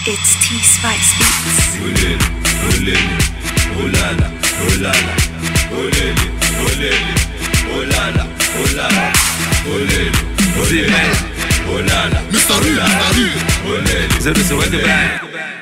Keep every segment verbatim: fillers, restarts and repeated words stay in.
It's T-Spice Beats. Olele, olele, olala, olala, olele, olele, olala, olala, olele, olele, olala. Mister Real, Mister Real. Olele. So this is what the band.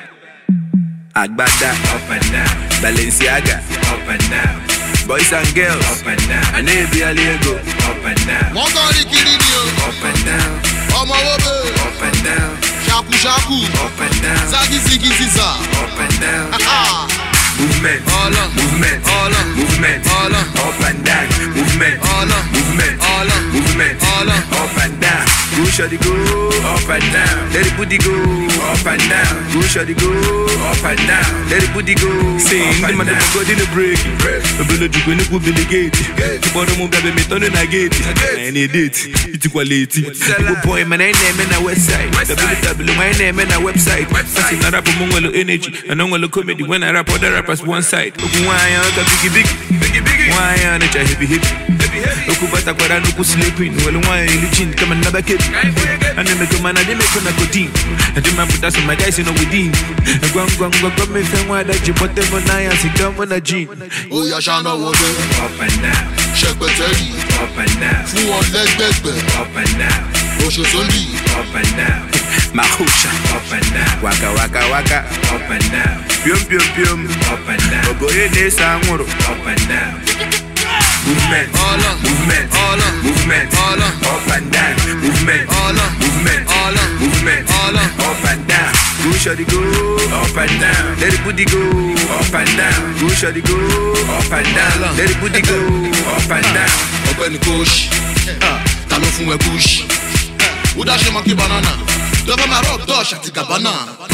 Agbada, Up and down, Balenciaga, up and down, boys and girls, up and down, and every Aliego, up and down, Wọ́n kọ́ ní kiri ni o. up and down, Ọmọ wo bẹ̀? up and down, Ṣaku ṣaku. up and down, Zagi zigi ziza. up and down. Ah, Movement, All up. movement, All up. movement, All up. up and down, movement, All up. movement, All up. movement, All up. up and down. Go shawty go up and down, let the booty go up and down. Go shawty go up and down, let the booty go sing the up man and the down. go in the break. The bullet you going to go Billy Gate. The bottom of the me turn na gate. I need it. It's quality. Good boy man, I name in a website. W W my name in a website. Passing a rap among energy and on the comedy when I rap other rappers one side. Why on the biggie biggie, biggie biggie. Why on the heavy heavy, heavy heavy. Look what I got and look sleeping. Well, why in the chin come and never keep. And then make a man, I didn't make a good team. And then man put us on my guys in a within. And go and go and go come and find why that you put them on I and sit down on a jean. Oya ṣáná wọlé. Up and down, Ṣẹpẹtẹ́rì. up and down, Fún wọn lẹ́gbẹ̀gbẹ̀. up and down, Oṣòṣòlì. up and down, Mahusha, up and down, waka waka waka, up and down, pium pium pium. up and down, Oboye ne sanguro. up and down. Movement, All up. movement, All up. movement, All up. up and down, movement, All up. movement, All up. movement, All up. up and down. Go shawty go Up and down, let the booty go up and down, Go shawty go up and down, let the booty go up and down. Ọ̀gbẹ́ni Kosh. Ta ló fún ẹ Kush? Ó dá ṣe monkey banana. Lọ́kọ́ máa rọ̀ Dutch àti Gabbana.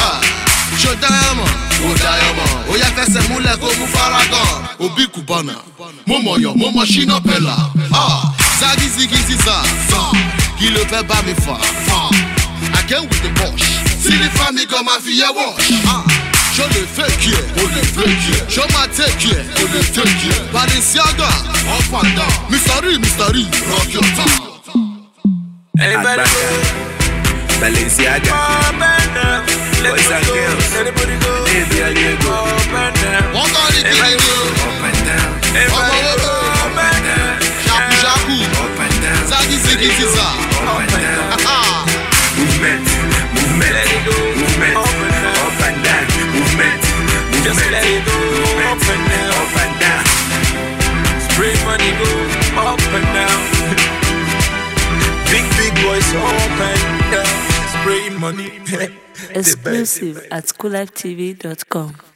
Ṣé o dá ẹ mọ̀? Ó dá ẹ mọ̀. Ó yá fẹsẹ̀ múlẹ̀ kó mú faragan. Òbí Cubana. Mo mọ̀ yọ̀, mo mọ̀ Shina Pella. Zagi zigi ziza. Kí ló fẹ́ bá mi fà? I came with the Bosch. Sílífà mi gan máa fi yẹ wash. Ṣó lè fake yẹ? O lè fake yẹ. Ṣó máa take yẹ? O lè take yẹ. Balenciaga. Up and down. Mister Real, Mister Real. Rock your town. Agbada, Balenciaga, boys and girls, every Aliego, Wọ́n kọ́ ní kiri ni o. Up and down, Ọmọ wo bẹ̀? up and down, Ṣaku ṣaku. up and down, Zagi zigi ziza. up and down. Movement, movement, movement, up and down, movement, movement, movement, up and down. spray money go up and down. Big big boys up and down, spray money. Exclusive at cool life T V dot com.